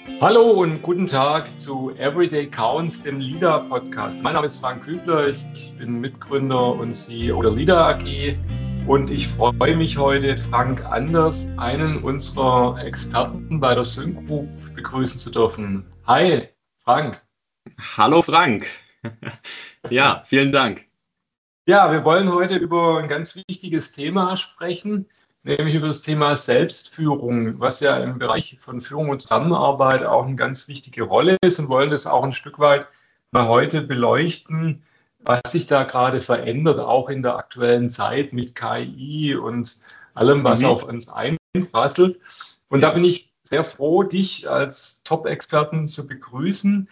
Hallo und guten Tag zu Everyday Counts, dem LIDA-Podcast. Mein Name ist Frank Kübler, ich bin Mitgründer und CEO der LIDA AG und ich freue mich heute, Frank Anders, einen unserer Experten bei der Sync Group, begrüßen zu dürfen. Hi, Frank. Hallo Frank. Ja, vielen Dank. Ja, wir wollen heute über ein ganz wichtiges Thema sprechen, nämlich über das Thema Selbstführung, was ja im Bereich von Führung und Zusammenarbeit auch eine ganz wichtige Rolle ist, und wollen das auch ein Stück weit mal heute beleuchten, was sich da gerade verändert, auch in der aktuellen Zeit mit KI und allem, was auf uns einprasselt. Und da bin ich sehr froh, dich als Top-Experten zu begrüßen.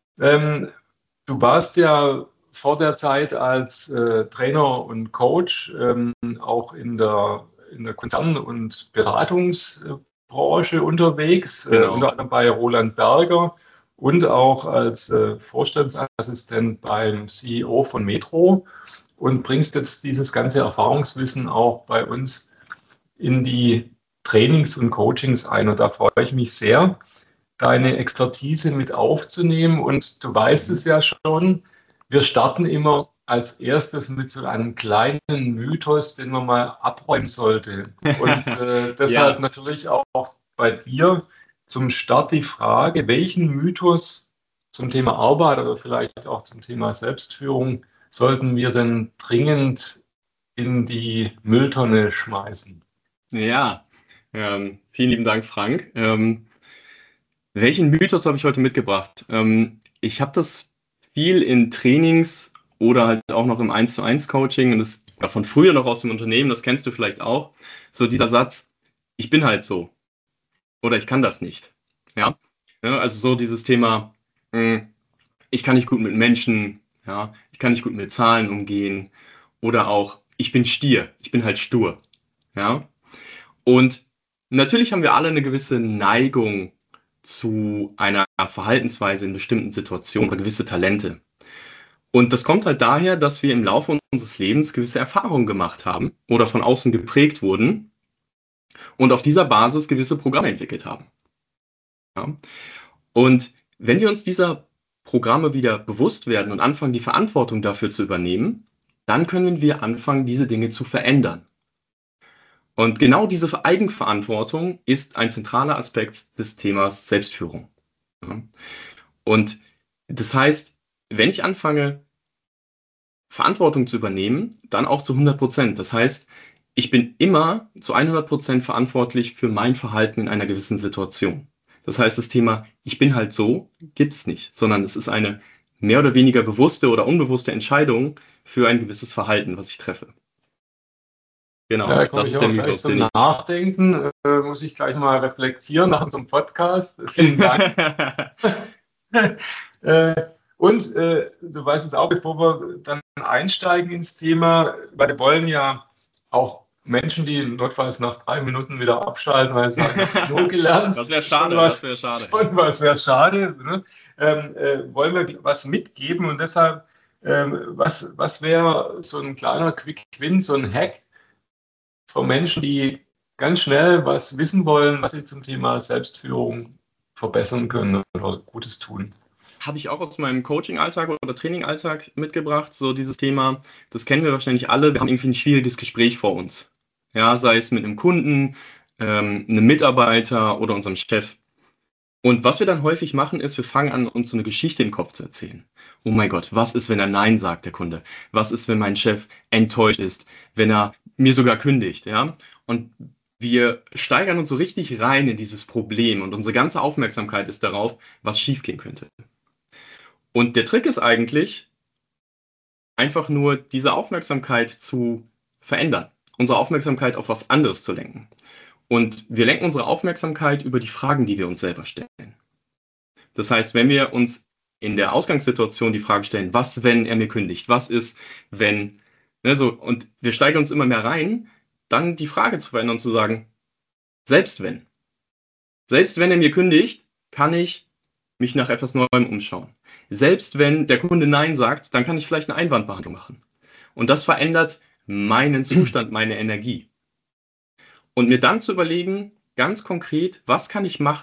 Du warst ja vor der Zeit als Trainer und Coach auch in der Konzern- und Beratungsbranche unterwegs, Genau. unter anderem bei Roland Berger und auch als Vorstandsassistent beim CEO von Metro, und bringst jetzt dieses ganze Erfahrungswissen auch bei uns in die Trainings und Coachings ein. Und da freue ich mich sehr, deine Expertise mit aufzunehmen. Und du weißt es ja schon, wir starten immer als erstes mit so einem kleinen Mythos, den man mal abräumen sollte. Und deshalb natürlich auch bei dir zum Start die Frage, welchen Mythos zum Thema Arbeit oder vielleicht auch zum Thema Selbstführung sollten wir denn dringend in die Mülltonne schmeißen? Ja, vielen lieben Dank, Frank. Welchen Mythos habe ich heute mitgebracht? Ich habe das viel in Trainings oder halt auch noch im 1:1 Coaching, und das war von früher noch aus dem Unternehmen, das kennst du vielleicht auch. So dieser Satz, ich bin halt so oder ich kann das nicht. Ja, also so dieses Thema, ich kann nicht gut mit Menschen, ja, ich kann nicht gut mit Zahlen umgehen, oder auch ich bin Stier, ich bin halt stur. Ja, und natürlich haben wir alle eine gewisse Neigung zu einer Verhaltensweise in bestimmten Situationen oder gewisse Talente. Und das kommt halt daher, dass wir im Laufe unseres Lebens gewisse Erfahrungen gemacht haben oder von außen geprägt wurden und auf dieser Basis gewisse Programme entwickelt haben. Ja? Und wenn wir uns dieser Programme wieder bewusst werden und anfangen, die Verantwortung dafür zu übernehmen, dann können wir anfangen, diese Dinge zu verändern. Und genau diese Eigenverantwortung ist ein zentraler Aspekt des Themas Selbstführung. Ja. Und das heißt, wenn ich anfange, Verantwortung zu übernehmen, dann auch zu 100%. Das heißt, ich bin immer zu 100% verantwortlich für mein Verhalten in einer gewissen Situation. Das heißt, das Thema ich bin halt so gibt es nicht, sondern es ist eine mehr oder weniger bewusste oder unbewusste Entscheidung für ein gewisses Verhalten, was ich treffe. Genau, Ja, da komme das ich ist der auch gleich Mythos, zum Nachdenken. Muss ich gleich mal reflektieren nach unserem Podcast. Vielen Dank. Du weißt es auch, bevor wir dann einsteigen ins Thema, weil wir wollen ja auch Menschen, die notfalls nach 3 Minuten wieder abschalten, weil sie sagen, ich habe genug gelernt. Das wäre schade, das wäre schade. Was wäre schade. Ne? Wollen wir was mitgeben, und deshalb, was wäre so ein kleiner Quick Win, so ein Hack für Menschen, die ganz schnell was wissen wollen, was sie zum Thema Selbstführung verbessern können oder Gutes tun? Habe ich auch aus meinem Coaching-Alltag oder Training-Alltag mitgebracht, so dieses Thema, das kennen wir wahrscheinlich alle, wir haben irgendwie ein schwieriges Gespräch vor uns. Ja, sei es mit einem Kunden, einem Mitarbeiter oder unserem Chef. Und was wir dann häufig machen, ist, wir fangen an, uns so eine Geschichte im Kopf zu erzählen. Oh mein Gott, was ist, wenn er Nein sagt, der Kunde? Was ist, wenn mein Chef enttäuscht ist, wenn er mir sogar kündigt? Ja? Und wir steigern uns so richtig rein in dieses Problem, und unsere ganze Aufmerksamkeit ist darauf, was schiefgehen könnte. Und der Trick ist eigentlich, einfach nur diese Aufmerksamkeit zu verändern, unsere Aufmerksamkeit auf was anderes zu lenken. Und wir lenken unsere Aufmerksamkeit über die Fragen, die wir uns selber stellen. Das heißt, wenn wir uns in der Ausgangssituation die Frage stellen, was, wenn er mir kündigt? Was ist, wenn, ne, so, und wir steigern uns immer mehr rein, dann die Frage zu verändern und zu sagen, selbst wenn. Selbst wenn er mir kündigt, kann ich mich nach etwas Neuem umschauen. Selbst wenn der Kunde Nein sagt, dann kann ich vielleicht eine Einwandbehandlung machen. Und das verändert meinen Zustand, meine Energie. Und mir dann zu überlegen, ganz konkret, was kann ich machen,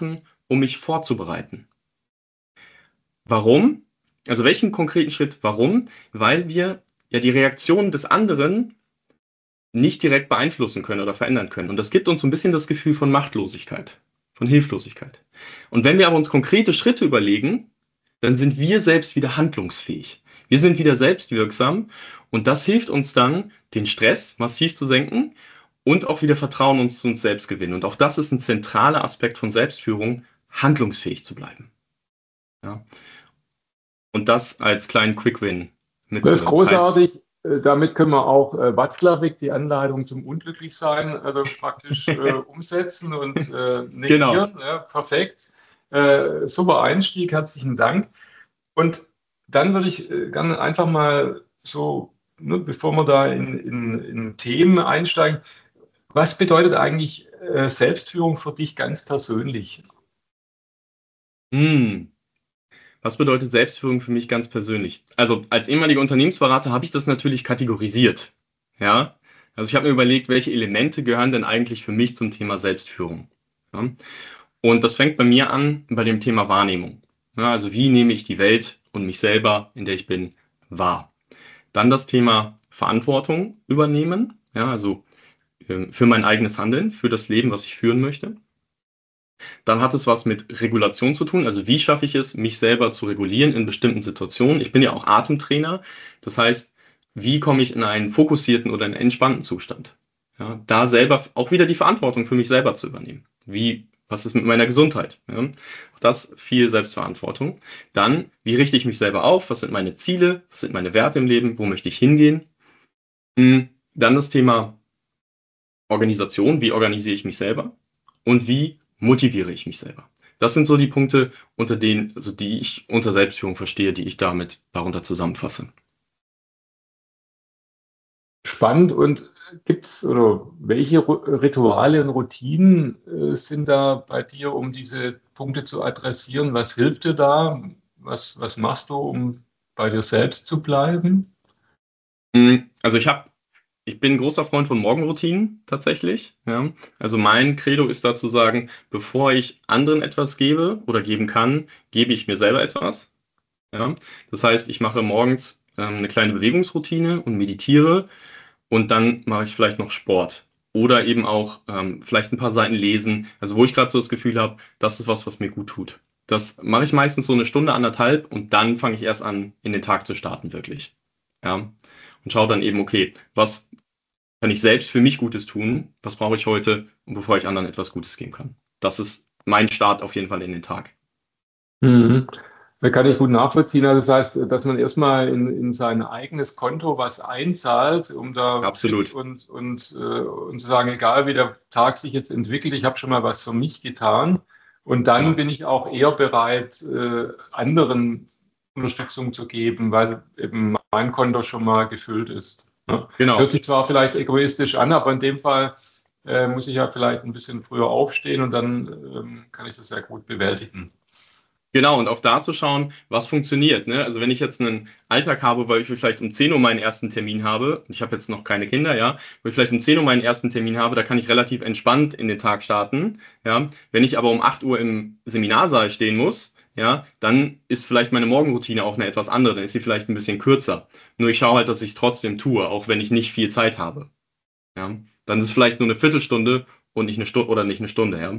um mich vorzubereiten. Warum? Also welchen konkreten Schritt? Warum? Weil wir ja die Reaktion des anderen nicht direkt beeinflussen können oder verändern können. Und das gibt uns so ein bisschen das Gefühl von Machtlosigkeit, von Hilflosigkeit. Und wenn wir aber uns konkrete Schritte überlegen, dann sind wir selbst wieder handlungsfähig. Wir sind wieder selbstwirksam und das hilft uns dann, den Stress massiv zu senken und auch wieder Vertrauen zu uns selbst gewinnen. Und auch das ist ein zentraler Aspekt von Selbstführung, handlungsfähig zu bleiben. Ja. Und das als kleinen Quick-Win Das ist großartig. Damit können wir auch Watzlawick, die Anleitung zum Unglücklichsein, also praktisch umsetzen und negieren. Genau. Ja, perfekt. Super Einstieg, herzlichen Dank. Und dann würde ich gerne einfach mal so, ne, bevor wir da in Themen einsteigen, was bedeutet eigentlich Selbstführung für dich ganz persönlich? Was bedeutet Selbstführung für mich ganz persönlich? Also als ehemaliger Unternehmensberater habe ich das natürlich kategorisiert. Ja? Also ich habe mir überlegt, welche Elemente gehören denn eigentlich für mich zum Thema Selbstführung? Ja? Und das fängt bei mir an bei dem Thema Wahrnehmung. Ja, also wie nehme ich die Welt und mich selber, in der ich bin, wahr? Dann das Thema Verantwortung übernehmen, ja, also für mein eigenes Handeln, für das Leben, was ich führen möchte. Dann hat es was mit Regulation zu tun. Also wie schaffe ich es, mich selber zu regulieren in bestimmten Situationen? Ich bin ja auch Atemtrainer. Das heißt, wie komme ich in einen fokussierten oder einen entspannten Zustand? Ja, da selber auch wieder die Verantwortung für mich selber zu übernehmen. Was ist mit meiner Gesundheit? Ja, auch das viel Selbstverantwortung. Dann, wie richte ich mich selber auf? Was sind meine Ziele? Was sind meine Werte im Leben? Wo möchte ich hingehen? Dann das Thema Organisation. Wie organisiere ich mich selber? Und wie motiviere ich mich selber? Das sind so die Punkte, die ich unter Selbstführung verstehe, die ich darunter zusammenfasse. Spannend. Und gibt es oder welche Rituale und Routinen sind da bei dir, um diese Punkte zu adressieren? Was hilft dir da? Was machst du, um bei dir selbst zu bleiben? Also ich bin ein großer Freund von Morgenroutinen tatsächlich. Ja. Also mein Credo ist da zu sagen, bevor ich anderen etwas gebe oder geben kann, gebe ich mir selber etwas. Ja. Das heißt, ich mache morgens eine kleine Bewegungsroutine und meditiere und dann mache ich vielleicht noch Sport oder eben auch vielleicht ein paar Seiten lesen. Also wo ich gerade so das Gefühl habe, das ist was mir gut tut. Das mache ich meistens so eine Stunde, anderthalb und dann fange ich erst an, in den Tag zu starten, wirklich. Ja. Und schaue dann eben, okay, was kann ich selbst für mich Gutes tun? Was brauche ich heute, bevor ich anderen etwas Gutes geben kann? Das ist mein Start auf jeden Fall in den Tag. Mhm. Da kann ich gut nachvollziehen. Also das heißt, dass man erstmal in sein eigenes Konto was einzahlt, um da Absolut. fit und zu sagen, egal wie der Tag sich jetzt entwickelt, ich habe schon mal was für mich getan. Und dann Genau. bin ich auch eher bereit, anderen Unterstützung zu geben, weil eben mein Konto schon mal gefüllt ist. Ne? Genau. Hört sich zwar vielleicht egoistisch an, aber in dem Fall muss ich ja vielleicht ein bisschen früher aufstehen und dann kann ich das sehr gut bewältigen. Genau, und auch da zu schauen, was funktioniert. Ne? Also wenn ich jetzt einen Alltag habe, weil ich vielleicht um 10 Uhr meinen ersten Termin habe, ich habe jetzt noch keine Kinder, ja, wo ich vielleicht um 10 Uhr meinen ersten Termin habe, da kann ich relativ entspannt in den Tag starten. Ja? Wenn ich aber um 8 Uhr im Seminarsaal stehen muss, ja, dann ist vielleicht meine Morgenroutine auch eine etwas andere, dann ist sie vielleicht ein bisschen kürzer. Nur ich schaue halt, dass ich es trotzdem tue, auch wenn ich nicht viel Zeit habe. Ja? Dann ist es vielleicht nur eine Viertelstunde und nicht eine Stunde oder nicht eine Stunde, ja.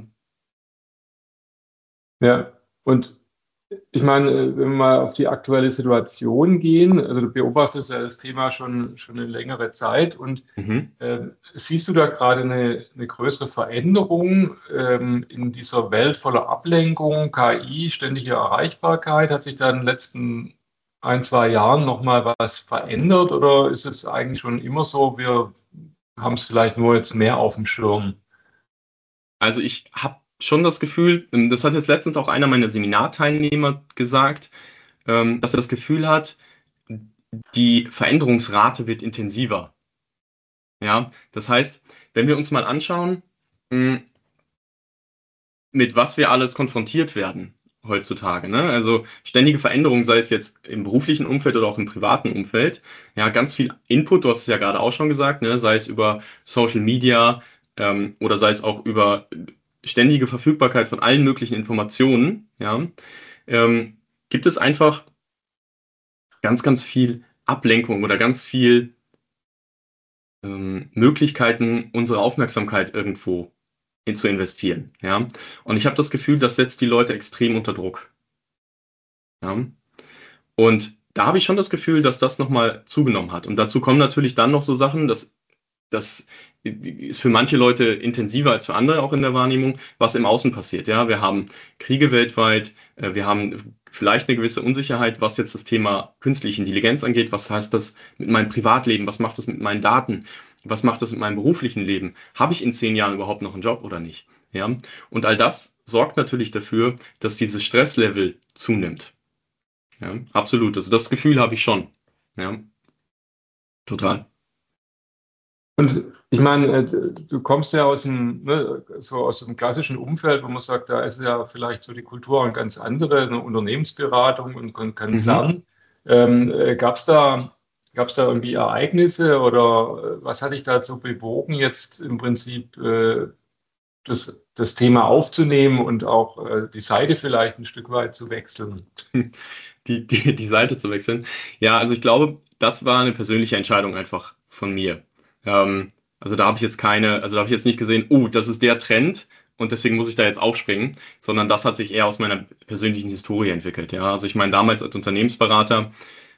Ja, und ich meine, wenn wir mal auf die aktuelle Situation gehen, also du beobachtest ja das Thema schon eine längere Zeit und Mhm. siehst du da gerade eine größere Veränderung in dieser Welt voller Ablenkung, KI, ständige Erreichbarkeit? Hat sich da in den letzten ein, zwei Jahren nochmal was verändert oder ist es eigentlich schon immer so, wir haben es vielleicht nur jetzt mehr auf dem Schirm? Also ich habe schon das Gefühl, das hat jetzt letztens auch einer meiner Seminarteilnehmer gesagt, dass er das Gefühl hat, die Veränderungsrate wird intensiver. Ja, das heißt, wenn wir uns mal anschauen, mh, mit was wir alles konfrontiert werden heutzutage, ne? Also ständige Veränderungen, sei es jetzt im beruflichen Umfeld oder auch im privaten Umfeld. Ja, ganz viel Input, du hast es ja gerade auch schon gesagt, ne? Sei es über Social Media oder sei es auch über ständige Verfügbarkeit von allen möglichen Informationen, ja, gibt es einfach ganz, ganz viel Ablenkung oder ganz viel Möglichkeiten, unsere Aufmerksamkeit irgendwo zu investieren. Ja? Und ich habe das Gefühl, das setzt die Leute extrem unter Druck. Ja? Und da habe ich schon das Gefühl, dass das nochmal zugenommen hat. Und dazu kommen natürlich dann noch so Sachen, das ist für manche Leute intensiver als für andere auch in der Wahrnehmung, was im Außen passiert. Ja, wir haben Kriege weltweit, wir haben vielleicht eine gewisse Unsicherheit, was jetzt das Thema künstliche Intelligenz angeht. Was heißt das mit meinem Privatleben? Was macht das mit meinen Daten? Was macht das mit meinem beruflichen Leben? Habe ich in 10 Jahren überhaupt noch einen Job oder nicht? Ja, und all das sorgt natürlich dafür, dass dieses Stresslevel zunimmt. Ja, absolut. Also das Gefühl habe ich schon. Ja, total. Und ich meine, du kommst ja aus so aus dem klassischen Umfeld, wo man sagt, da ist ja vielleicht so die Kultur eine ganz andere, eine Unternehmensberatung und Konzern. Gab es da irgendwie Ereignisse oder was hat dich dazu bewogen, jetzt im Prinzip das Thema aufzunehmen und auch die Seite vielleicht ein Stück weit zu wechseln? Die Seite zu wechseln. Ja, also ich glaube, das war eine persönliche Entscheidung einfach von mir. Also da habe ich jetzt nicht gesehen, oh, das ist der Trend und deswegen muss ich da jetzt aufspringen, sondern das hat sich eher aus meiner persönlichen Historie entwickelt. Ja, also ich meine, damals als Unternehmensberater,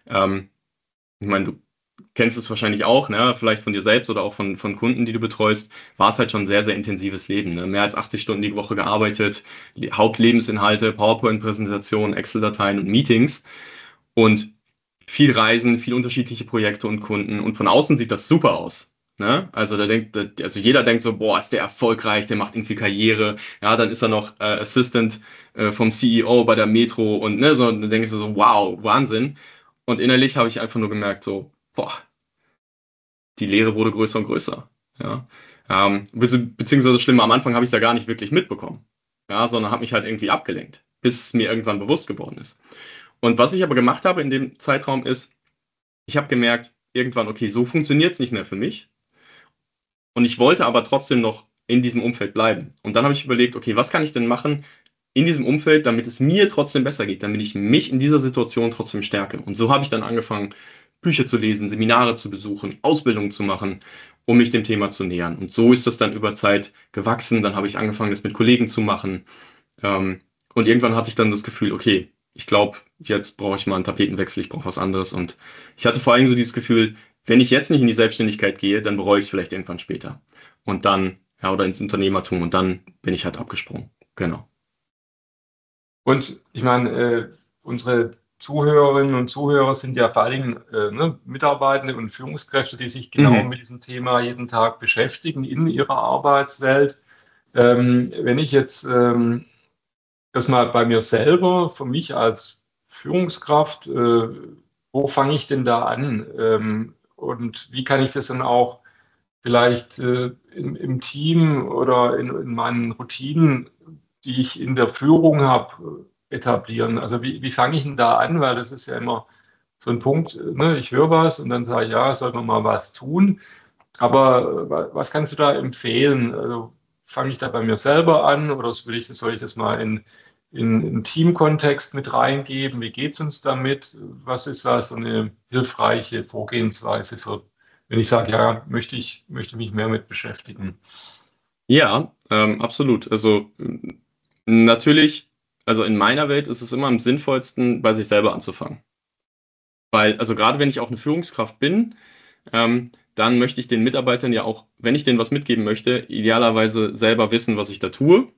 ich meine, du kennst es wahrscheinlich auch, ne? Vielleicht von dir selbst oder auch von Kunden, die du betreust, war es halt schon ein sehr, sehr intensives Leben. Ne? Mehr als 80 Stunden die Woche gearbeitet, Hauptlebensinhalte, PowerPoint-Präsentationen, Excel-Dateien und Meetings und viel Reisen, viel unterschiedliche Projekte und Kunden und von außen sieht das super aus. Ne? Also jeder denkt so, boah, ist der erfolgreich, der macht irgendwie Karriere, ja, dann ist er noch Assistant vom CEO bei der Metro und ne, so, dann denkst du so, wow, Wahnsinn. Und innerlich habe ich einfach nur gemerkt, so, boah, die Leere wurde größer und größer. Ja? Beziehungsweise schlimmer, am Anfang habe ich es ja gar nicht wirklich mitbekommen, ja, sondern habe mich halt irgendwie abgelenkt, bis es mir irgendwann bewusst geworden ist. Und was ich aber gemacht habe in dem Zeitraum ist, ich habe gemerkt, irgendwann, okay, so funktioniert es nicht mehr für mich. Und ich wollte aber trotzdem noch in diesem Umfeld bleiben. Und dann habe ich überlegt, okay, was kann ich denn machen in diesem Umfeld, damit es mir trotzdem besser geht, damit ich mich in dieser Situation trotzdem stärke. Und so habe ich dann angefangen, Bücher zu lesen, Seminare zu besuchen, Ausbildungen zu machen, um mich dem Thema zu nähern. Und so ist das dann über Zeit gewachsen. Dann habe ich angefangen, das mit Kollegen zu machen. Und irgendwann hatte ich dann das Gefühl, okay, ich glaube, jetzt brauche ich mal einen Tapetenwechsel, ich brauche was anderes. Und ich hatte vor allem so dieses Gefühl, wenn ich jetzt nicht in die Selbstständigkeit gehe, dann bereue ich es vielleicht irgendwann später. Und dann, ja, oder ins Unternehmertum und dann bin ich halt abgesprungen. Genau. Und ich meine, unsere Zuhörerinnen und Zuhörer sind ja vor allen Dingen Mitarbeitende und Führungskräfte, die sich genau mit diesem Thema jeden Tag beschäftigen in ihrer Arbeitswelt. Wenn ich jetzt das mal bei mir selber, für mich als Führungskraft, wo fange ich denn da an? Und wie kann ich das dann auch vielleicht im Team oder in meinen Routinen, die ich in der Führung habe, etablieren? Also wie fange ich denn da an? Weil das ist ja immer so ein Punkt, ne? Ich höre was und dann sage ich, ja, soll man mal was tun. Aber was kannst du da empfehlen? Also fange ich da bei mir selber an oder soll ich das mal in einen Teamkontext mit reingeben? Wie geht es uns damit? Was ist da so eine hilfreiche Vorgehensweise für, wenn ich sage, ja, möchte mich mehr mit beschäftigen? Ja, absolut. Also natürlich, also in meiner Welt ist es immer am sinnvollsten, bei sich selber anzufangen. Weil, also gerade wenn ich auch eine Führungskraft bin, dann möchte ich den Mitarbeitern ja auch, wenn ich denen was mitgeben möchte, idealerweise selber wissen, was ich da tue.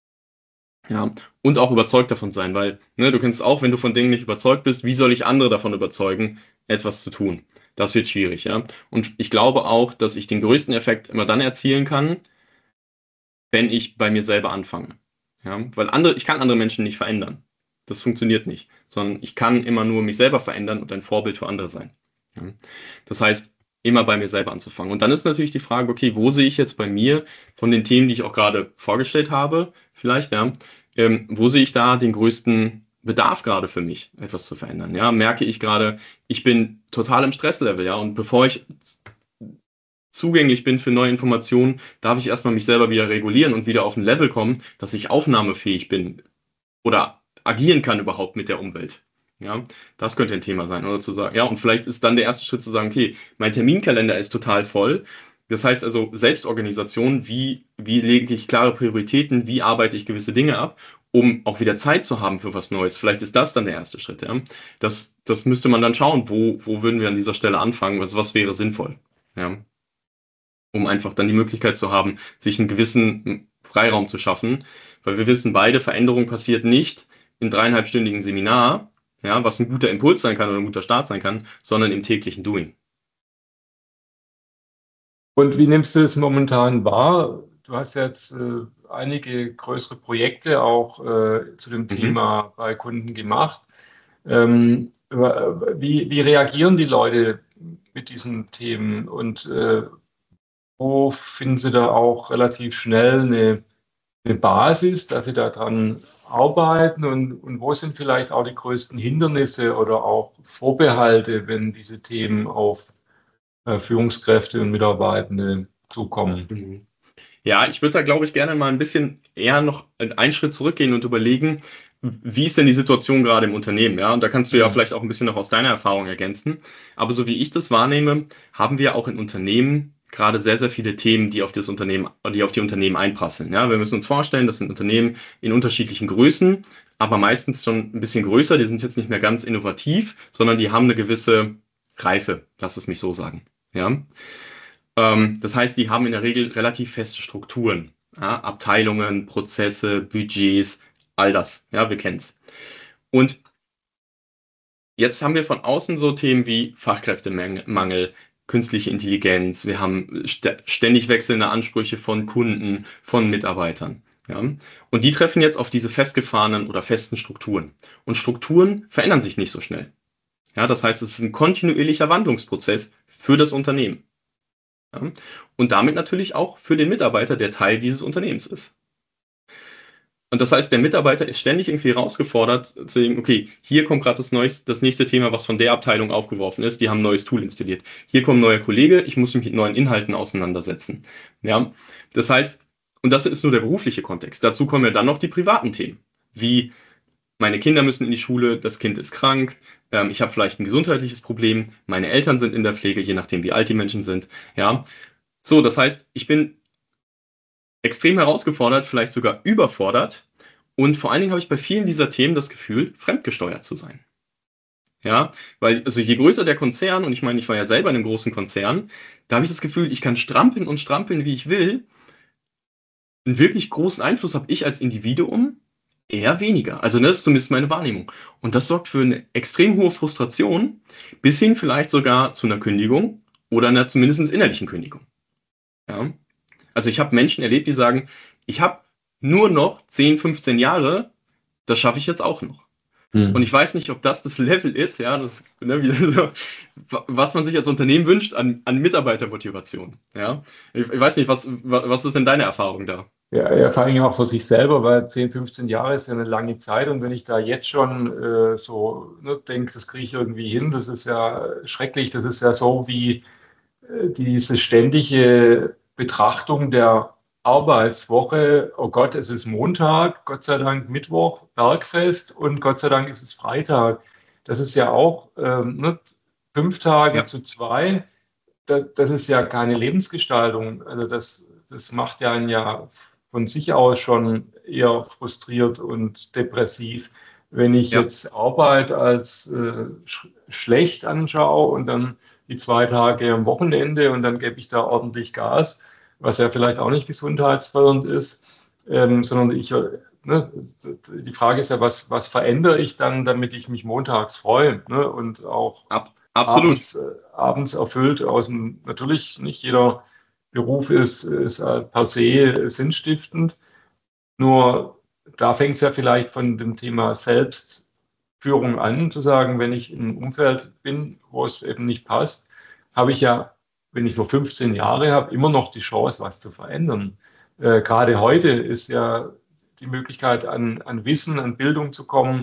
Ja, und auch überzeugt davon sein, weil, ne, du kennst auch, wenn du von Dingen nicht überzeugt bist, wie soll ich andere davon überzeugen, etwas zu tun? Das wird schwierig, ja. Und ich glaube auch, dass ich den größten Effekt immer dann erzielen kann, wenn ich bei mir selber anfange. Ja, weil ich kann andere Menschen nicht verändern. Das funktioniert nicht, sondern ich kann immer nur mich selber verändern und ein Vorbild für andere sein. Ja. Das heißt, immer bei mir selber anzufangen. Und dann ist natürlich die Frage, okay, wo sehe ich jetzt bei mir von den Themen, die ich auch gerade vorgestellt habe, vielleicht, ja, wo sehe ich da den größten Bedarf gerade für mich, etwas zu verändern? Ja, merke ich gerade, ich bin total im Stresslevel, ja, und bevor ich zugänglich bin für neue Informationen, darf ich erstmal mich selber wieder regulieren und wieder auf ein Level kommen, dass ich aufnahmefähig bin oder agieren kann überhaupt mit der Umwelt. Ja, das könnte ein Thema sein, oder zu sagen, ja, und vielleicht ist dann der erste Schritt zu sagen, okay, mein Terminkalender ist total voll. Das heißt also Selbstorganisation, wie lege ich klare Prioritäten, wie arbeite ich gewisse Dinge ab, um auch wieder Zeit zu haben für was Neues. Vielleicht ist das dann der erste Schritt. Ja? Das müsste man dann schauen, wo würden wir an dieser Stelle anfangen, was wäre sinnvoll. Ja? Um einfach dann die Möglichkeit zu haben, sich einen gewissen Freiraum zu schaffen. Weil wir wissen beide, Veränderung passiert nicht in 3,5-stündigen Seminar, ja, was ein guter Impuls sein kann oder ein guter Start sein kann, sondern im täglichen Doing. Und wie nimmst du es momentan wahr? Du hast jetzt einige größere Projekte auch zu dem Thema bei Kunden gemacht. Wie reagieren die Leute mit diesen Themen und wo finden sie da auch relativ schnell eine Basis, dass sie daran arbeiten und wo sind vielleicht auch die größten Hindernisse oder auch Vorbehalte, wenn diese Themen auf Führungskräfte und Mitarbeitende zukommen? Ja, ich würde da, glaube ich, gerne mal ein bisschen eher noch einen Schritt zurückgehen und überlegen, wie ist denn die Situation gerade im Unternehmen? Ja, und da kannst du ja vielleicht auch ein bisschen noch aus deiner Erfahrung ergänzen. Aber so wie ich das wahrnehme, haben wir auch in Unternehmen gerade sehr, sehr viele Themen, die auf die Unternehmen einprasseln. Ja, wir müssen uns vorstellen, das sind Unternehmen in unterschiedlichen Größen, aber meistens schon ein bisschen größer. Die sind jetzt nicht mehr ganz innovativ, sondern die haben eine gewisse Reife, lass es mich so sagen. Ja. Das heißt, die haben in der Regel relativ feste Strukturen. Ja, Abteilungen, Prozesse, Budgets, all das. Ja, wir kennen es. Und jetzt haben wir von außen so Themen wie Fachkräftemangel, künstliche Intelligenz. Wir haben ständig wechselnde Ansprüche von Kunden, von Mitarbeitern. Ja? Und die treffen jetzt auf diese festgefahrenen oder festen Strukturen. Und Strukturen verändern sich nicht so schnell. Ja, das heißt, es ist ein kontinuierlicher Wandlungsprozess für das Unternehmen. Ja? Und damit natürlich auch für den Mitarbeiter, der Teil dieses Unternehmens ist. Und das heißt, der Mitarbeiter ist ständig irgendwie herausgefordert zu sagen, okay, hier kommt gerade das nächste Thema, was von der Abteilung aufgeworfen ist. Die haben ein neues Tool installiert. Hier kommt ein neuer Kollege, ich muss mich mit neuen Inhalten auseinandersetzen. Ja, das heißt, und das ist nur der berufliche Kontext. Dazu kommen ja dann noch die privaten Themen, wie meine Kinder müssen in die Schule, das Kind ist krank, ich habe vielleicht ein gesundheitliches Problem, meine Eltern sind in der Pflege, je nachdem, wie alt die Menschen sind. Ja, so, das heißt, ich bin extrem herausgefordert, vielleicht sogar überfordert. Und vor allen Dingen habe ich bei vielen dieser Themen das Gefühl, fremdgesteuert zu sein. Ja, weil, also je größer der Konzern, und ich meine, ich war ja selber in einem großen Konzern, da habe ich das Gefühl, ich kann strampeln und strampeln, wie ich will. Einen wirklich großen Einfluss habe ich als Individuum eher weniger. Also das ist zumindest meine Wahrnehmung. Und das sorgt für eine extrem hohe Frustration, bis hin vielleicht sogar zu einer Kündigung oder einer zumindest innerlichen Kündigung. Ja. Also ich habe Menschen erlebt, die sagen, ich habe nur noch 10, 15 Jahre, das schaffe ich jetzt auch noch. Und ich weiß nicht, ob das Level ist, ja, was man sich als Unternehmen wünscht an Mitarbeitermotivation. Ja. Ich weiß nicht, was ist denn deine Erfahrung da? Ja, vor allem auch für sich selber, weil 10, 15 Jahre ist ja eine lange Zeit und wenn ich da jetzt schon denke, das kriege ich irgendwie hin, das ist ja schrecklich, das ist ja so wie diese ständige Betrachtung der Arbeitswoche. Oh Gott, es ist Montag, Gott sei Dank Mittwoch, Bergfest und Gott sei Dank ist es Freitag. Das ist ja auch 5 Tage zu 2. Das ist ja keine Lebensgestaltung. Also das macht ja einen ja von sich aus schon eher frustriert und depressiv. Wenn ich jetzt Arbeit als schlecht anschaue und dann die 2 Tage am Wochenende und dann gebe ich da ordentlich Gas, was ja vielleicht auch nicht gesundheitsfördernd ist, sondern die Frage ist ja, was verändere ich dann, damit ich mich montags freue, ne? Und auch Absolut. abends erfüllt natürlich nicht jeder Beruf ist per se sinnstiftend, nur da fängt es ja vielleicht von dem Thema Selbstführung an, zu sagen, wenn ich in einem Umfeld bin, wo es eben nicht passt, habe ich ja, wenn ich nur 15 Jahre habe, immer noch die Chance, was zu verändern. Gerade heute ist ja die Möglichkeit, an Wissen, an Bildung zu kommen,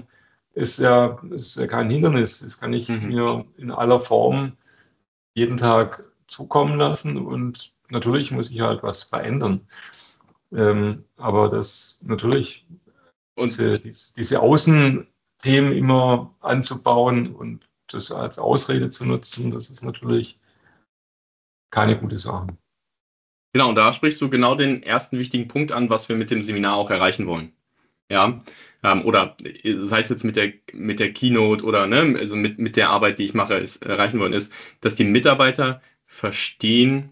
ist ja kein Hindernis. Das kann ich mir in aller Form jeden Tag zukommen lassen und natürlich muss ich halt was verändern. Aber das natürlich, diese Außenthemen immer anzubauen und das als Ausrede zu nutzen, das ist natürlich keine gute Sache. Genau, und da sprichst du genau den ersten wichtigen Punkt an, was wir mit dem Seminar auch erreichen wollen. Ja, oder sei es jetzt mit der Keynote oder ne, also mit der Arbeit, die ich mache, erreichen wollen, ist, dass die Mitarbeiter verstehen,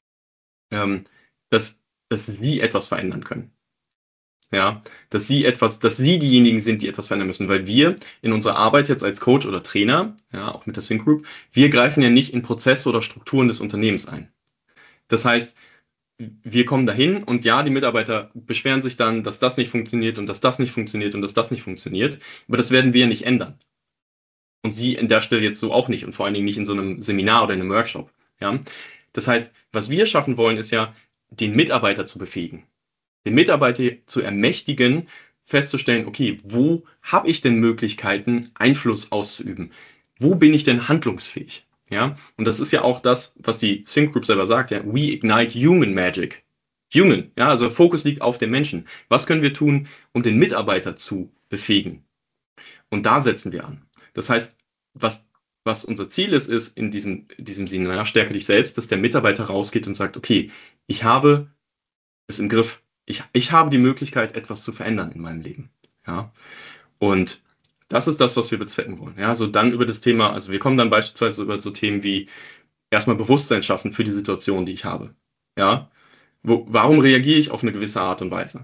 dass sie etwas verändern können. Ja, dass sie diejenigen sind, die etwas verändern müssen, weil wir in unserer Arbeit jetzt als Coach oder Trainer, ja, auch mit der Think Group, wir greifen ja nicht in Prozesse oder Strukturen des Unternehmens ein. Das heißt, wir kommen dahin und ja, die Mitarbeiter beschweren sich dann, dass das nicht funktioniert und dass das nicht funktioniert und dass das nicht funktioniert, aber das werden wir nicht ändern. Und Sie an der Stelle jetzt so auch nicht und vor allen Dingen nicht in so einem Seminar oder in einem Workshop. Ja? Das heißt, was wir schaffen wollen, ist ja, den Mitarbeiter zu befähigen, den Mitarbeiter zu ermächtigen, festzustellen, okay, wo habe ich denn Möglichkeiten, Einfluss auszuüben? Wo bin ich denn handlungsfähig? Ja, und das ist ja auch das, was die Think Group selber sagt, ja, we ignite human magic. Human, ja, also Fokus liegt auf dem Menschen. Was können wir tun, um den Mitarbeiter zu befähigen? Und da setzen wir an. Das heißt, was unser Ziel ist in diesem Seminar, stärke dich selbst, dass der Mitarbeiter rausgeht und sagt, okay, ich habe es im Griff. Ich habe die Möglichkeit, etwas zu verändern in meinem Leben. Ja, und das ist das, was wir bezwecken wollen. Ja, so dann über das Thema, also wir kommen dann beispielsweise über so Themen wie erstmal Bewusstsein schaffen für die Situation, die ich habe. Ja, warum reagiere ich auf eine gewisse Art und Weise?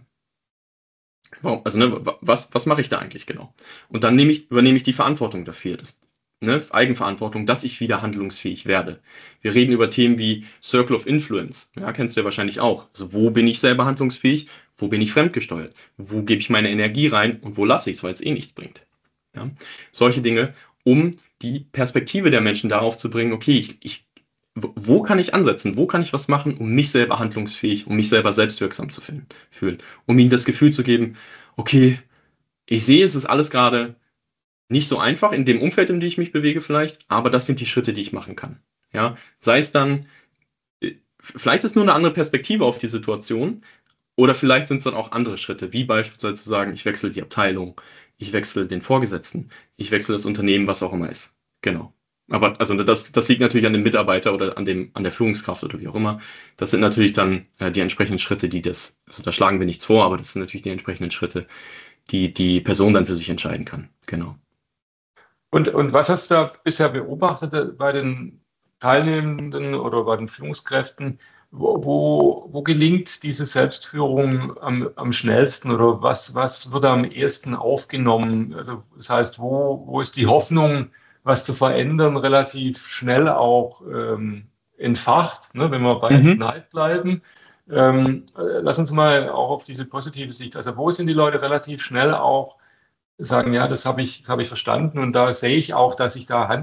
Also, ne, was mache ich da eigentlich genau? Und dann übernehme ich die Verantwortung dafür, Eigenverantwortung, dass ich wieder handlungsfähig werde. Wir reden über Themen wie Circle of Influence. Ja, kennst du ja wahrscheinlich auch. Also, wo bin ich selber handlungsfähig? Wo bin ich fremdgesteuert? Wo gebe ich meine Energie rein und wo lasse ich es, weil es eh nichts bringt? Ja, solche Dinge, um die Perspektive der Menschen darauf zu bringen, okay, wo kann ich ansetzen? Wo kann ich was machen, um mich selber handlungsfähig, um mich selber selbstwirksam zu fühlen? Um ihnen das Gefühl zu geben, okay, ich sehe, es ist alles gerade nicht so einfach in dem Umfeld, in dem ich mich bewege vielleicht, aber das sind die Schritte, die ich machen kann. Ja, sei es dann, vielleicht ist nur eine andere Perspektive auf die Situation oder vielleicht sind es dann auch andere Schritte, wie beispielsweise zu sagen, ich wechsle die Abteilung, ich wechsle den Vorgesetzten, ich wechsle das Unternehmen, was auch immer ist. Genau. Aber also das liegt natürlich an dem Mitarbeiter oder an der Führungskraft oder wie auch immer. Das sind natürlich dann die entsprechenden Schritte, also da schlagen wir nichts vor, aber das sind natürlich die entsprechenden Schritte, die Person dann für sich entscheiden kann. Genau. Und was hast du da bisher beobachtet bei den Teilnehmenden oder bei den Führungskräften? Wo gelingt diese Selbstführung am schnellsten oder was wird am ehesten aufgenommen? Also das heißt, wo ist die Hoffnung, was zu verändern, relativ schnell auch entfacht, ne, wenn wir bei Ignite bleiben? Lass uns mal auch auf diese positive Sicht. Also wo sind die Leute relativ schnell auch sagen, ja, das habe ich verstanden und da sehe ich auch, dass ich da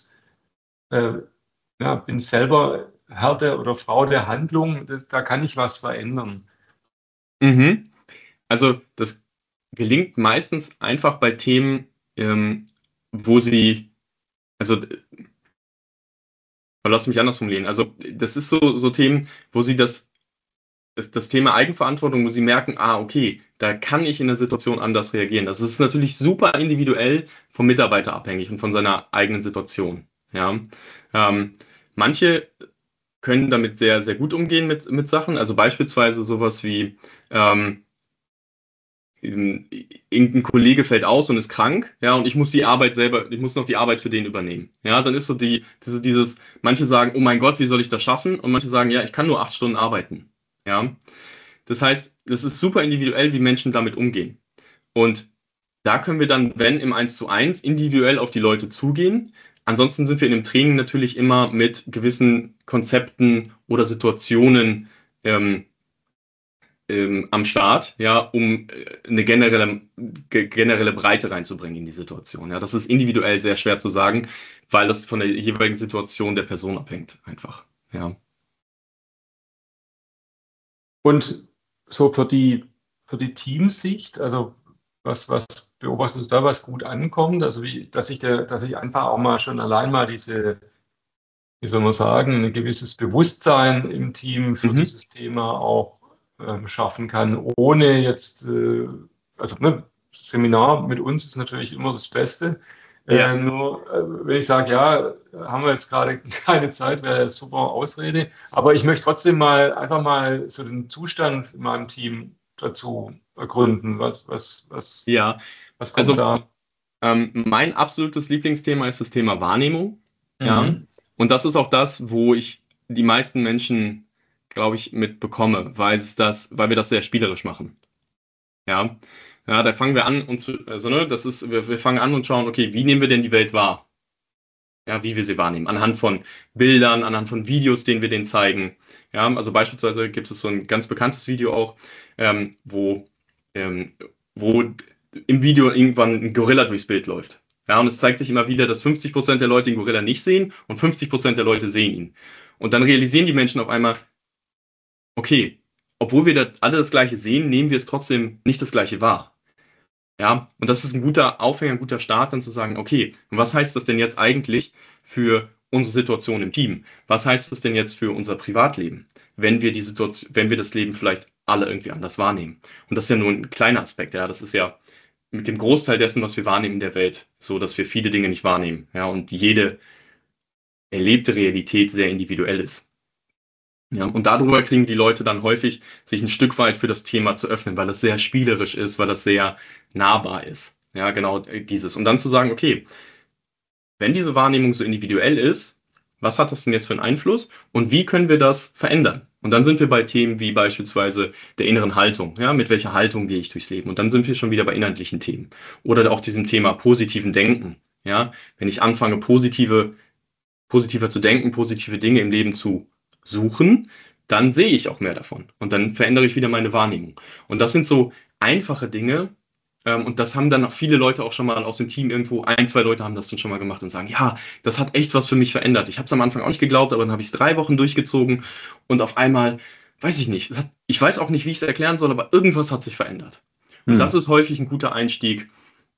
bin selber Herr oder Frau der Handlung, da kann ich was verändern. Mhm. Also das gelingt meistens einfach bei Themen, wo sie, also lass mich anders formulieren, also das ist so Themen, wo sie das Thema Eigenverantwortung, wo sie merken, okay, da kann ich in der Situation anders reagieren. Das ist natürlich super individuell vom Mitarbeiter abhängig und von seiner eigenen Situation. Ja. Manche können damit sehr, sehr gut umgehen mit Sachen. Also beispielsweise sowas wie irgendein Kollege fällt aus und ist krank, ja, und ich muss noch die Arbeit für den übernehmen. Ja, dann ist so manche sagen, oh mein Gott, wie soll ich das schaffen? Und manche sagen, ja, ich kann nur 8 Stunden arbeiten. Ja. Das heißt, das ist super individuell, wie Menschen damit umgehen. Und da können wir dann, wenn im 1:1, individuell auf die Leute zugehen. Ansonsten sind wir in dem Training natürlich immer mit gewissen Konzepten oder Situationen am Start, ja, um eine generelle Breite reinzubringen in die Situation. Ja, das ist individuell sehr schwer zu sagen, weil das von der jeweiligen Situation der Person abhängt, einfach. Ja. Und so für die Teamsicht, also was beobachtest du da, was gut ankommt? Also dass ich einfach auch mal schon allein mal diese wie soll man sagen, ein gewisses Bewusstsein im Team für Mhm. dieses Thema auch schaffen kann, ohne jetzt, also ne, Seminar mit uns ist natürlich immer das Beste. Ja. Nur wenn ich sage, ja, haben wir jetzt gerade keine Zeit, wäre eine super Ausrede. Aber ich möchte trotzdem mal einfach mal so den Zustand in meinem Team dazu ergründen. Ja, Was kommt also da? mein absolutes Lieblingsthema ist das Thema Wahrnehmung. Ja, Mhm. und das ist auch das, wo ich die meisten Menschen, glaube ich, mitbekomme, weil wir das sehr spielerisch machen. Ja, ja, da fangen wir an und also ne, wir fangen an und schauen, okay, wie nehmen wir denn die Welt wahr? Ja, wie wir sie wahrnehmen. Anhand von Bildern, anhand von Videos, denen wir denen zeigen. Ja, also beispielsweise gibt es so ein ganz bekanntes Video auch, ähm, wo, ähm, wo im Video irgendwann ein Gorilla durchs Bild läuft. Ja, und es zeigt sich immer wieder, dass 50% der Leute den Gorilla nicht sehen und 50% der Leute sehen ihn. Und dann realisieren die Menschen auf einmal, okay, obwohl wir da alle das Gleiche sehen, nehmen wir es trotzdem nicht das Gleiche wahr. Ja, und das ist ein guter Aufhänger, ein guter Start, dann zu sagen, okay, und was heißt das denn jetzt eigentlich für unsere Situation im Team? Was heißt das denn jetzt für unser Privatleben, wenn wir die Situation, wenn wir das Leben vielleicht alle irgendwie anders wahrnehmen? Und das ist ja nur ein kleiner Aspekt, ja, das ist ja mit dem Großteil dessen, was wir wahrnehmen in der Welt, so, dass wir viele Dinge nicht wahrnehmen, ja, und jede erlebte Realität sehr individuell ist. Ja, und darüber kriegen die Leute dann häufig, sich ein Stück weit für das Thema zu öffnen, weil es sehr spielerisch ist, weil es sehr nahbar ist. Ja, genau dieses. Und dann zu sagen, okay, wenn diese Wahrnehmung so individuell ist, was hat das denn jetzt für einen Einfluss und wie können wir das verändern? Und dann sind wir bei Themen wie beispielsweise der inneren Haltung. Ja, mit welcher Haltung gehe ich durchs Leben? Und dann sind wir schon wieder bei inhaltlichen Themen. Oder auch diesem Thema positiven Denken. Ja, wenn ich anfange, positiver zu denken, positive Dinge im Leben zu suchen, dann sehe ich auch mehr davon. Und dann verändere ich wieder meine Wahrnehmung. Und das sind so einfache Dinge. Und das haben dann auch viele Leute auch schon mal aus dem Team irgendwo, ein, zwei Leute haben das dann schon mal gemacht und sagen, ja, das hat echt was für mich verändert. Ich habe es am Anfang auch nicht geglaubt, aber dann habe ich es 3 Wochen durchgezogen und auf einmal, weiß ich nicht, ich weiß auch nicht, wie ich es erklären soll, aber irgendwas hat sich verändert. Und das Hm. ist häufig ein guter Einstieg,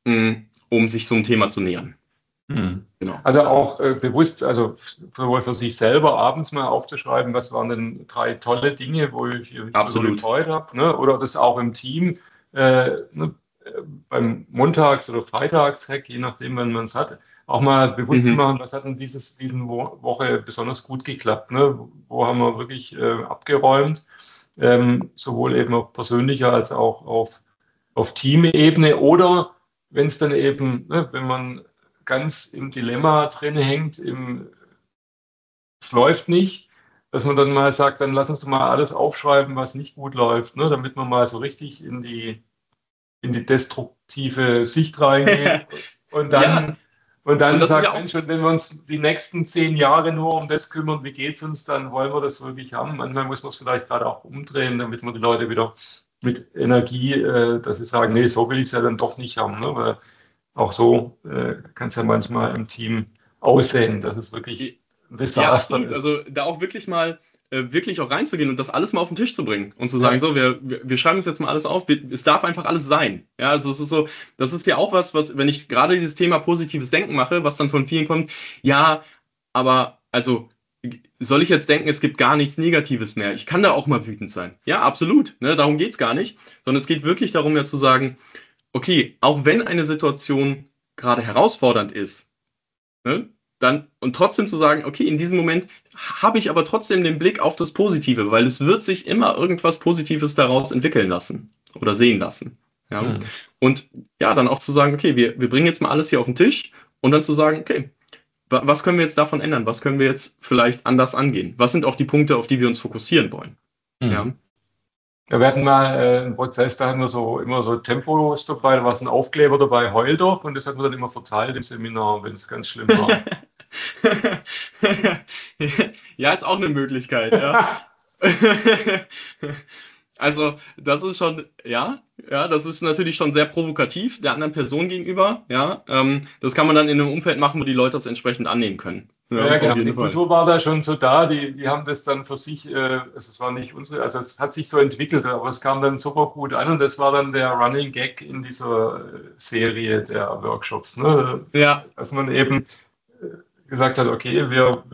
um sich so einem Thema zu nähern. Hm. Genau. Also auch bewusst, also sowohl für sich selber abends mal aufzuschreiben, was waren denn 3 tolle Dinge, wo ich mich darüber Absolut. gefreut habe, ne? Oder das auch im Team ne? Beim Montags- oder Freitags-Hack, je nachdem, wann man es hat, auch mal bewusst zu Mhm. machen, was hat denn diesen Woche besonders gut geklappt, ne? Wo haben wir wirklich abgeräumt, sowohl eben auf persönlicher als auch auf Teamebene oder wenn es dann eben, ne, wenn man ganz im Dilemma drin hängt, es läuft nicht, dass man dann mal sagt, dann lass uns doch mal alles aufschreiben, was nicht gut läuft, ne, damit man mal so richtig in die destruktive Sicht reingeht und Ja, dann, und und dann das ist ja sagt, auch, Mensch, und wenn wir uns die nächsten 10 Jahre nur um das kümmern, wie geht es uns, dann wollen wir das wirklich haben. Manchmal muss man es vielleicht gerade auch umdrehen, damit man die Leute wieder mit Energie, dass sie sagen, nee, so will ich es ja dann doch nicht haben, ne? Weil auch so kann es ja manchmal im Team aussehen, dass es wirklich ein ja, Desaster absolut. ist. Also da auch wirklich auch reinzugehen und das alles mal auf den Tisch zu bringen und zu sagen, Ja. so, wir schreiben uns jetzt mal alles auf, es darf einfach alles sein. Ja, also es ist so, das ist ja auch was, wenn ich gerade dieses Thema positives Denken mache, was dann von vielen kommt, ja, aber also soll ich jetzt denken, es gibt gar nichts Negatives mehr? Ich kann da auch mal wütend sein. Ja, absolut. Ne, darum geht's gar nicht, sondern es geht wirklich darum, ja zu sagen, okay, auch wenn eine Situation gerade herausfordernd ist, ne? Dann, und trotzdem zu sagen, okay, in diesem Moment habe ich aber trotzdem den Blick auf das Positive, weil es wird sich immer irgendwas Positives daraus entwickeln lassen oder sehen lassen. Ja? Hm. Und ja, dann auch zu sagen, okay, wir bringen jetzt mal alles hier auf den Tisch und dann zu sagen, okay, was können wir jetzt davon ändern? Was können wir jetzt vielleicht anders angehen? Was sind auch die Punkte, auf die wir uns fokussieren wollen? Ja, Hm. Ja, wir hatten mal einen Prozess, da hatten wir so immer so Tempos dabei, da war es ein Aufkleber dabei, heul doch, und das hat man dann immer verteilt im Seminar, wenn es ganz schlimm war. ja, ist auch eine Möglichkeit, ja. Also, das ist schon, ja, das ist natürlich schon sehr provokativ der anderen Person gegenüber, ja. Das kann man dann in einem Umfeld machen, wo die Leute das entsprechend annehmen können. Ja, Ja, auf genau. Die jeden Fall. Kultur war da schon so da. Die haben das dann für sich, also es war nicht unsere, also es hat sich so entwickelt, aber es kam dann super gut an und das war dann der Running Gag in dieser Serie der Workshops, ne? Ja, Dass man eben gesagt hat, okay, wir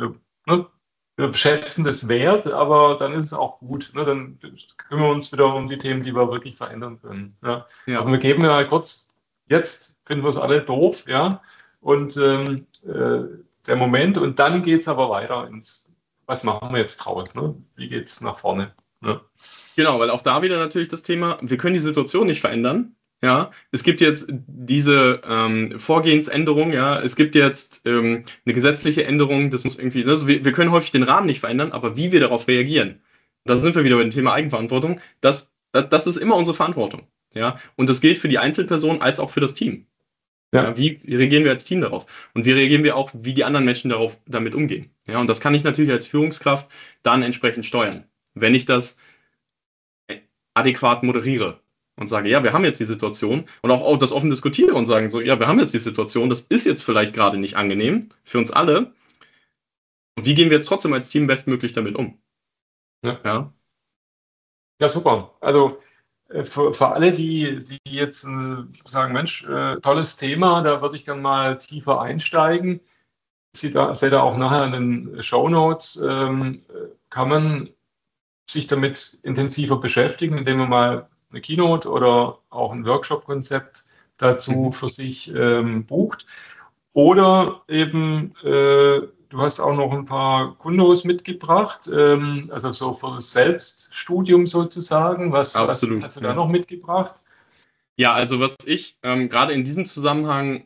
ne, wir schätzen das wert, aber dann ist es auch gut. Ne? Dann kümmern wir uns wieder um die Themen, die wir wirklich verändern können. Ja? Ja. Also wir geben ja kurz, jetzt finden wir es alle doof, ja. Und der Moment, und dann geht es aber weiter ins, was machen wir jetzt draus? Ne? Wie geht es nach vorne? Ne? Genau, weil auch da wieder natürlich das Thema, wir können die Situation nicht verändern. Ja, es gibt jetzt diese Vorgehensänderung, ja, es gibt jetzt eine gesetzliche Änderung, das muss irgendwie, also wir können häufig den Rahmen nicht verändern, aber wie wir darauf reagieren, da sind wir wieder bei dem Thema Eigenverantwortung, das ist immer unsere Verantwortung. Ja, und das gilt für die Einzelperson als auch für das Team. Ja. Ja, wie reagieren wir als Team darauf? Und wie reagieren wir auch, wie die anderen Menschen damit umgehen? Ja, und das kann ich natürlich als Führungskraft dann entsprechend steuern. Wenn ich das adäquat moderiere und sage, ja, wir haben jetzt die Situation und auch das offen diskutiere und sagen so, ja, wir haben jetzt die Situation, das ist jetzt vielleicht gerade nicht angenehm für uns alle. Und wie gehen wir jetzt trotzdem als Team bestmöglich damit um? Ja. Ja, Ja, super. Also für alle, die jetzt sagen, Mensch, tolles Thema, da würde ich gerne mal tiefer einsteigen. Seht ihr auch nachher in den Shownotes, kann man sich damit intensiver beschäftigen, indem man mal eine Keynote oder auch ein Workshop-Konzept dazu für sich bucht. Oder eben, du hast auch noch ein paar Kundos mitgebracht, also so für das Selbststudium sozusagen. Was absolut. hast du da noch mitgebracht? Ja, also was ich gerade in diesem Zusammenhang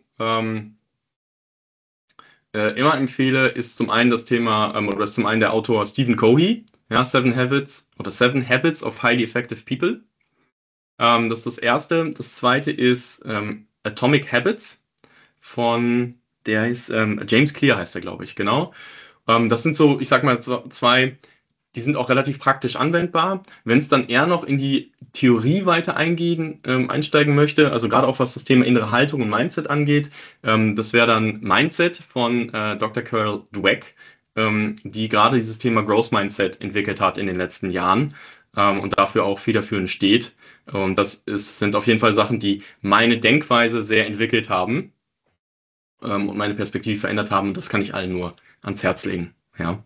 immer empfehle, ist zum einen das Thema, oder ist zum einen der Autor Stephen Covey, ja, Seven Habits of Highly Effective People. Das ist das erste. Das zweite ist Atomic Habits der heißt James Clear heißt er, glaube ich, genau. Das sind so, ich sag mal, zwei, die sind auch relativ praktisch anwendbar. Wenn es dann eher noch in die Theorie weiter einsteigen möchte, also gerade auch was das Thema innere Haltung und Mindset angeht, das wäre dann Mindset von Dr. Carol Dweck, die gerade dieses Thema Growth Mindset entwickelt hat in den letzten Jahren und dafür auch federführend steht. Und sind auf jeden Fall Sachen, die meine Denkweise sehr entwickelt haben und meine Perspektive verändert haben. Das kann ich allen nur ans Herz legen. Ja.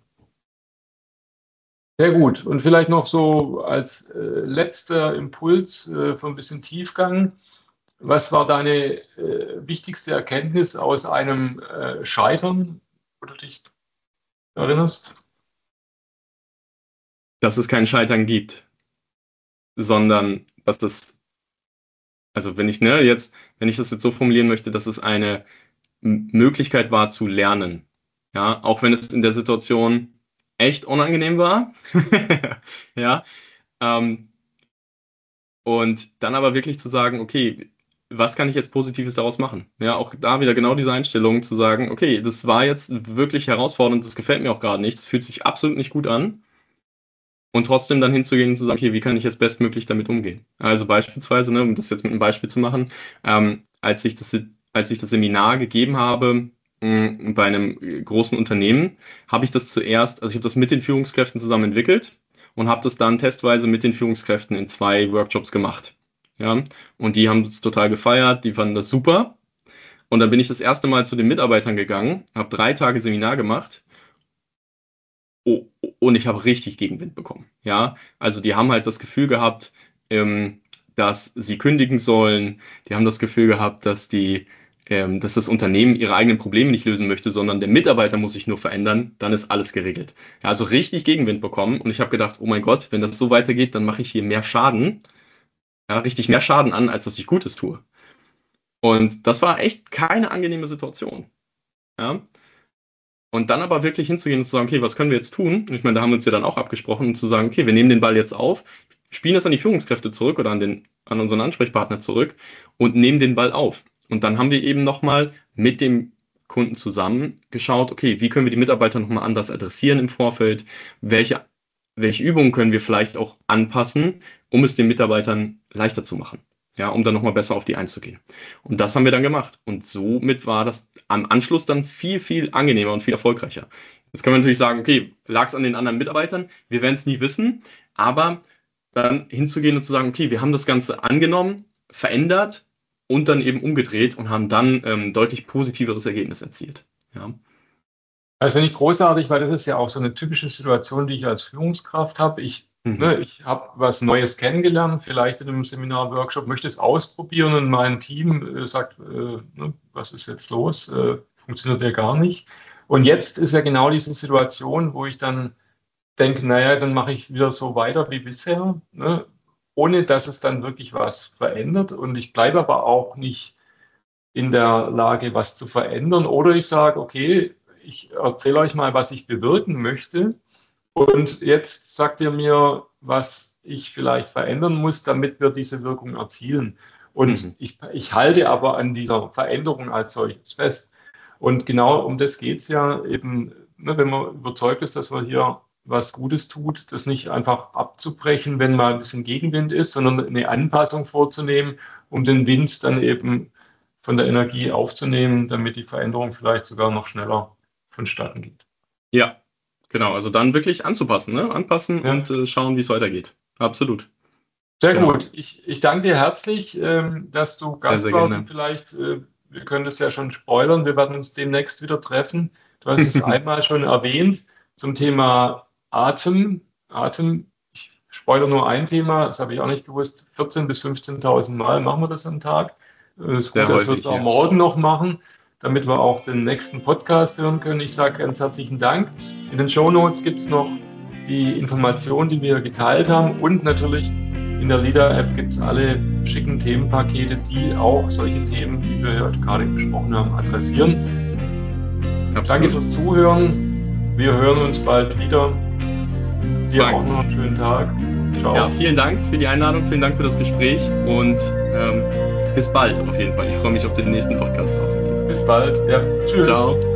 Sehr gut. Und vielleicht noch so als letzter Impuls für ein bisschen Tiefgang. Was war deine wichtigste Erkenntnis aus einem Scheitern, wo du dich erinnerst? Dass es kein Scheitern gibt, sondern dass also wenn ich das jetzt so formulieren möchte, dass es eine Möglichkeit war zu lernen. Ja, auch wenn es in der Situation echt unangenehm war. Ja, und dann aber wirklich zu sagen, okay, was kann ich jetzt Positives daraus machen? Ja, auch da wieder genau diese Einstellung zu sagen, okay, das war jetzt wirklich herausfordernd, das gefällt mir auch gerade nicht, es fühlt sich absolut nicht gut an. Und trotzdem dann hinzugehen und zu sagen, okay, wie kann ich jetzt bestmöglich damit umgehen? Also beispielsweise, ne, um das jetzt mit einem Beispiel zu machen, als ich das Seminar gegeben habe bei einem großen Unternehmen, habe ich das zuerst, also ich habe das mit den Führungskräften zusammen entwickelt und habe das dann testweise mit den Führungskräften in 2 Workshops gemacht. Ja, und die haben es total gefeiert, die fanden das super. Und dann bin ich das erste Mal zu den Mitarbeitern gegangen, habe 3 Tage Seminar gemacht. Oh, und ich habe richtig Gegenwind bekommen. Ja, also die haben halt das Gefühl gehabt, dass sie kündigen sollen. Die haben das Gefühl gehabt, dass das Unternehmen ihre eigenen Probleme nicht lösen möchte, sondern der Mitarbeiter muss sich nur verändern, dann ist alles geregelt. Ja, also richtig Gegenwind bekommen und ich habe gedacht, oh mein Gott, wenn das so weitergeht, dann mache ich hier mehr Schaden, ja, richtig mehr Schaden an, als dass ich Gutes tue. Und das war echt keine angenehme Situation. Ja. Und dann aber wirklich hinzugehen und zu sagen, okay, was können wir jetzt tun? Ich meine, da haben wir uns ja dann auch abgesprochen, um zu sagen, okay, wir nehmen den Ball jetzt auf, spielen das an die Führungskräfte zurück oder an unseren Ansprechpartner zurück und nehmen den Ball auf. Und dann haben wir eben nochmal mit dem Kunden zusammen geschaut, okay, wie können wir die Mitarbeiter nochmal anders adressieren im Vorfeld? Welche Übungen können wir vielleicht auch anpassen, um es den Mitarbeitern leichter zu machen? Ja, um dann nochmal besser auf die einzugehen. Und das haben wir dann gemacht. Und somit war das am Anschluss dann viel, viel angenehmer und viel erfolgreicher. Jetzt kann man natürlich sagen, okay, lag es an den anderen Mitarbeitern? Wir werden es nie wissen. Aber dann hinzugehen und zu sagen, okay, wir haben das Ganze angenommen, verändert und dann eben umgedreht und haben dann deutlich positiveres Ergebnis erzielt. Ja. Das finde ich großartig, weil das ist ja auch so eine typische Situation, die ich als Führungskraft habe. Ich habe was Neues kennengelernt, vielleicht in einem Seminar, Workshop, möchte es ausprobieren und mein Team sagt, was ist jetzt los? Funktioniert ja gar nicht. Und jetzt ist ja genau diese Situation, wo ich dann denke, naja, dann mache ich wieder so weiter wie bisher, ne? Ohne dass es dann wirklich was verändert. Und ich bleibe aber auch nicht in der Lage, was zu verändern. Oder ich sage, okay, ich erzähle euch mal, was ich bewirken möchte. Und jetzt sagt ihr mir, was ich vielleicht verändern muss, damit wir diese Wirkung erzielen. Und ich halte aber an dieser Veränderung als solches fest. Und genau um das geht es ja eben, ne, wenn man überzeugt ist, dass man hier was Gutes tut, das nicht einfach abzubrechen, wenn mal ein bisschen Gegenwind ist, sondern eine Anpassung vorzunehmen, um den Wind dann eben von der Energie aufzunehmen, damit die Veränderung vielleicht sogar noch schneller vonstatten geht. Ja, genau. Also dann wirklich anzupassen, ne? Anpassen und schauen, wie es weitergeht. Absolut. Sehr gut. Ich danke dir herzlich, dass du Gast warst. Und vielleicht, wir können das ja schon spoilern, wir werden uns demnächst wieder treffen. Du hast es einmal schon erwähnt zum Thema Atem. Ich spoilere nur ein Thema, das habe ich auch nicht gewusst. 14.000 bis 15.000 Mal machen wir das am Tag. Das ist gut, dass wir es auch morgen noch machen, damit wir auch den nächsten Podcast hören können. Ich sage ganz herzlichen Dank. In den Shownotes gibt es noch die Informationen, die wir geteilt haben, und natürlich in der LEADER-App gibt es alle schicken Themenpakete, die auch solche Themen, die wir heute gerade besprochen haben, adressieren. Danke fürs Zuhören. Wir hören uns bald wieder. Dir auch noch einen schönen Tag. Ciao. Ja, vielen Dank für die Einladung, vielen Dank für das Gespräch und bis bald auf jeden Fall. Ich freue mich auf den nächsten Podcast. Bis bald. Ja, tschüss. Ciao.